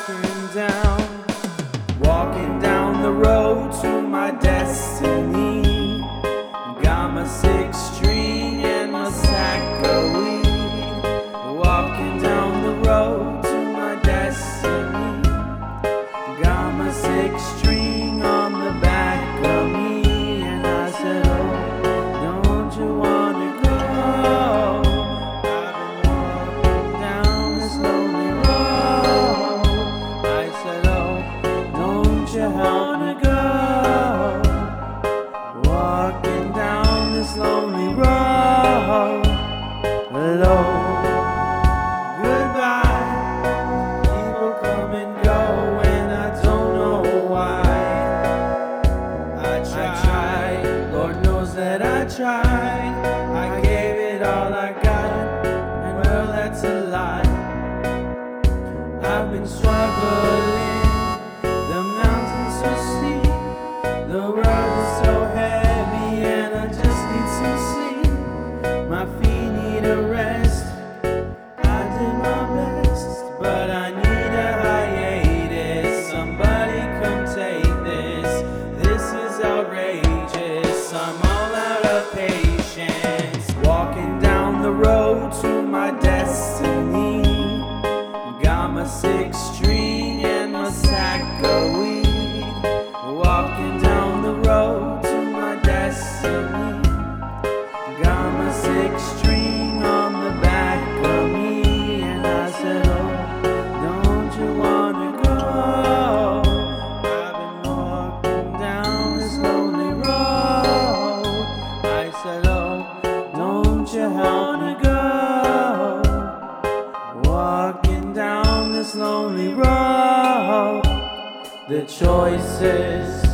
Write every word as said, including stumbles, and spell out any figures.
walking down, walking down the road to my destiny. Got my six string and my sack of weed. Walking down the road to my destiny. Got my six string on the back of me, and I said, oh, don't you wanna go? I've been walking down this lonely road. I said, oh, don't you wanna go? Walking down this lonely road alone. Goodbye. People come and go, and I don't know why. I tried, Lord knows that I tried. I gave it all I got, and well, that's a lie. I've been struggling, the mountain's so steep, the road is so heavy, and I just need some sleep. My feet need a rest. I did my best, but I need a hiatus. Somebody come take this. This is outrageous. I'm all out of patience. Walking down the road to my destiny. Got my six string and my sack of weed. Walking down the road to my destiny. Got my six string on the back of me, and I said, oh, don't you wanna go? I've been walking down this lonely road. I said, oh, don't you wanna go? Walking down this lonely road. The choices